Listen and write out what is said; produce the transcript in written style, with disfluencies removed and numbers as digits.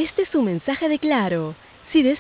Este es un mensaje de Claro. Si deseas